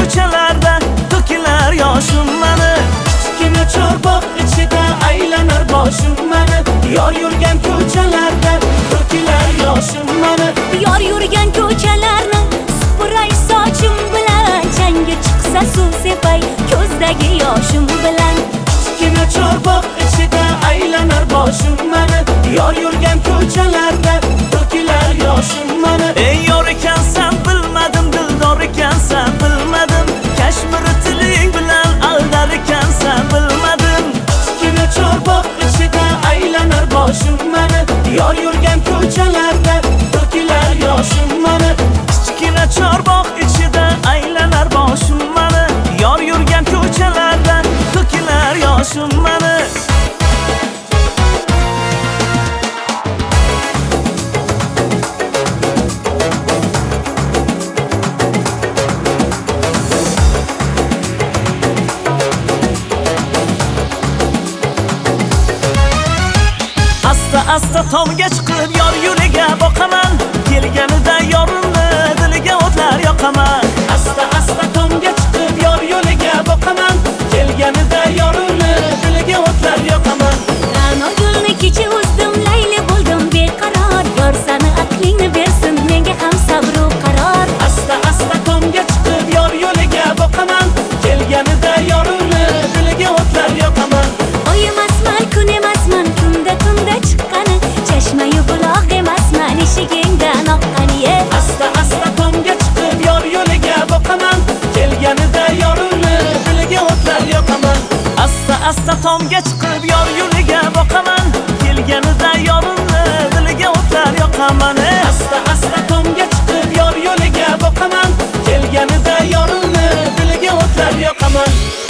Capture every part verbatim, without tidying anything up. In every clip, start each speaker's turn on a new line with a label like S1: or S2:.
S1: ko'chalarda to'kilar yoshim mani.
S2: Kichkina chorbog' ichida aylanar boshim mani. Yor yurgan ko'chalarda to'kilar yoshim mani.
S3: Yor yurgan ko'chalarni supuray sochim bilan, changga chiqsa suv sepay ko'zdagi yoshim bilan.
S2: Kichkina chorbog' ichida aylanar boshim mani. Yor yurgan ko'chalarda to'kilar yoshim mani.
S1: Ey yor ekansan bilmadim, dildor ekansan bilmadim, Kashmir tiling bilan aldar ekansan bilmadim.
S2: Kichkina chorbog' ichida aylanar boshim mani. Yor yurgan ko'chalarda to'kilar yoshim mani.
S1: Kichkina chorbog' ichida aylanar boshim mani. Yor yurgan ko'chalarda to'kilar yoshim mani. Asta asta tomga chiqib yor yo'liga boqaman, kelganida yorimni diliga o'tlar yoqaman.
S2: Asta asta tomga chiqib yor yo'liga boqaman, kelganida yorimni diliga o'tlar yoqaman.
S3: Ra'no gulni kecha o'zdim, layli bo'ldim beqaror, yor sani aqlingni bersin menga ham sabr-u qaror.
S2: Asta asta tomga chiqib yor yo'liga boqaman, kelganida yorimni diliga o'tlar yoqaman.
S3: Oy emasman, kun emasman, kunda tunda chiqqani, chashma-yu buloq emasman, eshigingdan oqqani.
S2: Asta asta tomga chiqib yor yo'liga boqaman, kelganida yorimni diliga o'tlar yoqaman.
S1: Asta asta tomga chiqib yor yo'liga boqaman, kelganida yorimni diliga o'tlar yoqaman.
S2: Asta asta tomga chiqib yor yo'liga boqaman, kelganida yorimni diliga o'tlar yoqaman.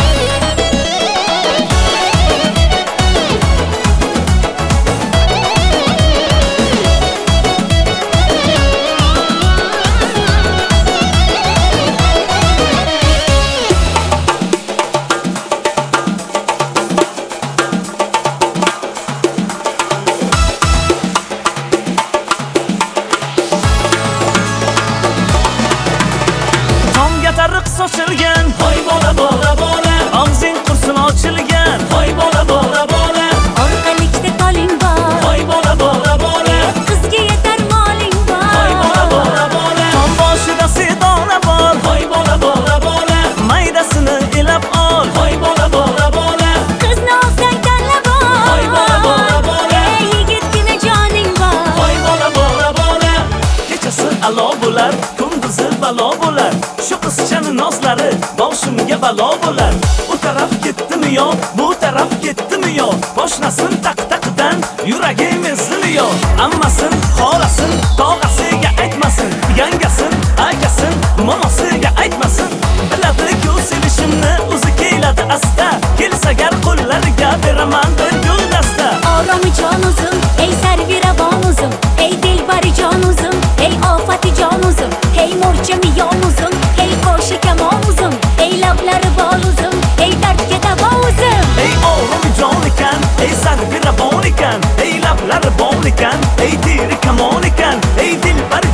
S1: Tariq sochilgan,
S2: Hoy bola bola bola,
S1: og'zing qursin ochilgan.
S2: hoy bola bola bola,
S3: Orqalikda qoling bor,
S2: hoy bola bola bola,
S3: qizga yetar moling
S2: hoy bola
S3: bor.
S2: bola bola,
S1: Tom boshida sedona bor,
S2: hoy bola bola bola,
S1: maydasini ilab ol.
S2: hoy bola bola bola,
S3: Qizni olsang tanlab ol.
S2: hoy bola bola bola,
S3: Ey yigitgina joning bor.
S2: hoy bola bola bola.
S1: Kechasi alo bo'lar, kunduzi balo bo'lar. Shu qizchani nozlari boshimga balo bo'lar. U taraf ketdimi yo, bu taraf ketdimi yo, boshnasin taq-taqdan yuragim ezimi yo. Ammasin, xolasin, tog'asiga aytmasin, yangasin, akasin, momosiga aytmasin. Biladi-ku sevishimni o'zi keladi asta, kelsa gar qo'llariga beraman bir guldasta.
S3: Oromi jon o'zim, ey sarviravon o'zim, ey dilbari jon o'zim, ey ofati jon o'zim, ey mo'rchami yon o'zim, ey qo'shi kamon o'zim, ey lablari bol o'zim, ey dardga davo o'zim.
S1: Ey o'g'lim jon ekan, ey sarvi ravon ekan, ey lablari bol ekan, ey diri kamon ekan, ey dilbar